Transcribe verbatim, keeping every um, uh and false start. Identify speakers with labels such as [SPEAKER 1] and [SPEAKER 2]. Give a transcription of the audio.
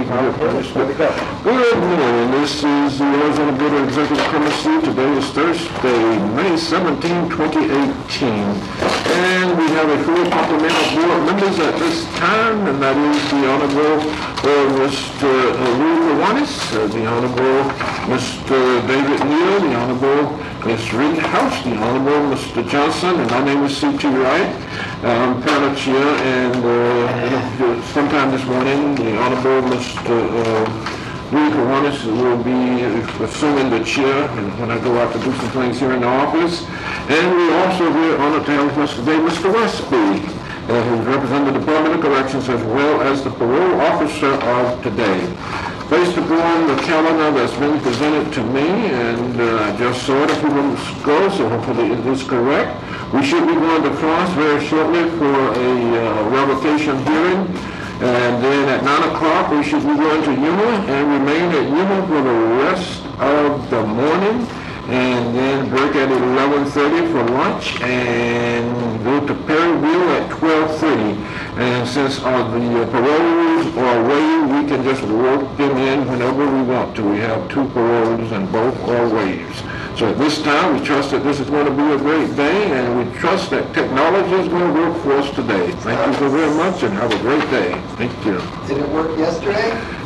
[SPEAKER 1] can get finished. Good morning. This is the Arizona Board of Executive Committee. Today is Thursday, May seventeenth, twenty eighteen. And we have a full complement of board members at this time, and that is the Honorable uh, Mister Louis Kiwanis, uh, the Honorable Mister David Neal, the Honorable Miz Rita House, the Honorable Mister Johnson, and my name is C T Wright. I'm panel chair, and uh, sometime this morning, the Honorable Mister Uh, Louis Kiwanis will be assuming the chair and when I go out to do some things here in the office. And we also here honored to have Mister today Mister Westby, uh, who's representing the Department of Corrections as well as the parole officer of today. Based upon the calendar that's been presented to me, and uh, I just saw it a few minutes ago, so hopefully it is correct. We should be going to France very shortly for a uh, revocation hearing. And then at nine o'clock, we should be going to Yuma and remain at Yuma for the rest of the morning. And then break at eleven thirty for lunch and go to Perryville at twelve thirty. And since uh, the uh, paroles are waived, we can just work them in whenever we want to. We have two paroles and both are waived. So at this time, we trust that this is going to be a great day, and we trust that technology is going to work for us today. Thank you so very much, and have a great day. Thank you.
[SPEAKER 2] Did it work yesterday?